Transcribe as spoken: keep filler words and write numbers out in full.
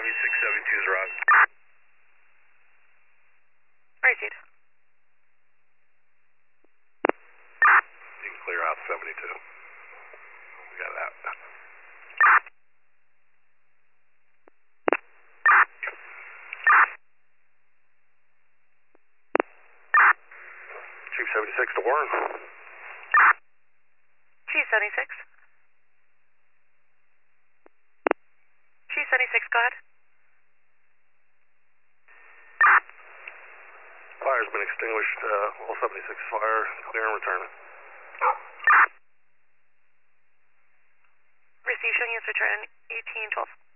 seventy-six seventy-two is Rock. Received. You can clear out seventy-two. We got that. Chief seventy-six to Warren. Chief seventy-six. Chief seventy-six, go ahead. Fire's been extinguished. Uh, all seventy-six fire. Clear and return. Receive, showing us return eighteen twelve.